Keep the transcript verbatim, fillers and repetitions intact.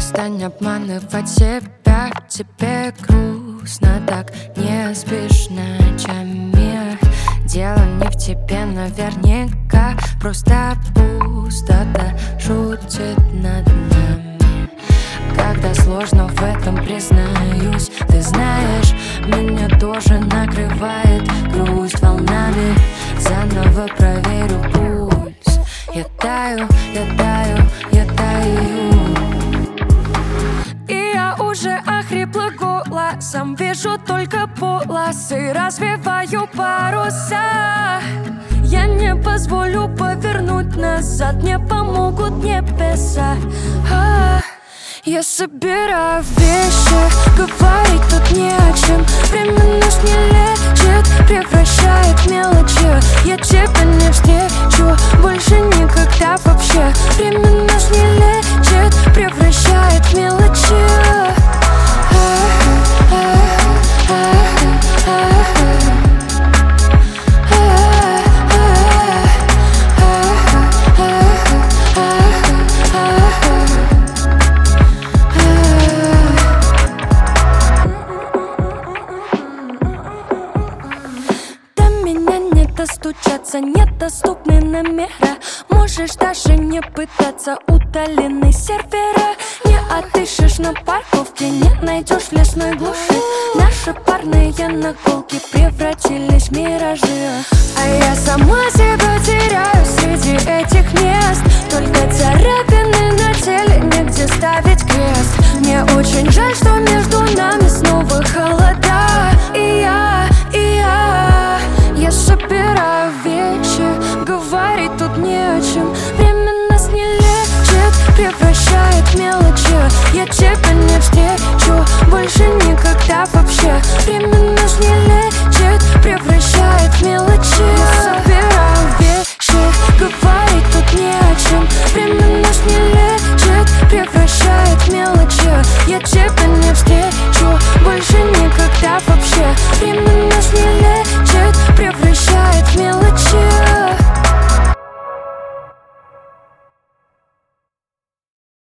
Перестань обманывать себя, тебе грустно, так не спишь ночами. Дело не в тебе наверняка, просто пустота шутит над нами. Когда сложно в этом признаюсь, ты знаешь, меня тоже накрывает грусть волнами. Заново проверю пульс. Я таю, я таю, я таю. И я уже охрипло голосом вижу только полосы, развиваю паруса. Я не позволю повернуть назад, мне помогут небеса. а Я собираю вещи, говорить тут не о чем. Время нас не лечит, превращает в мелочи. Я тебя не встречу больше никогда вообще. Время нас не лечит, превращает в мелочи. Достучаться, недоступны номера. Можешь даже не пытаться, удалены сервера. Не отыщешь на парковке, не найдешь в лесной глуши. Наши парные наколки превратились в миражи. А я сама себя теряю среди этих мест. Только царапины на теле, негде ставить крест. Мне очень жаль, что между нами снова холода. И я, и я, я собираю вещи, говорить тут не о чем. Время нас не лечит, превращает в мелочи. Я тебя не встречу больше никогда вообще. Время нас не лечит, превращает в мелочи. Я собираю вещи, говорить тут не о чем. Время нас не лечит, превращает в мелочи. Я тебя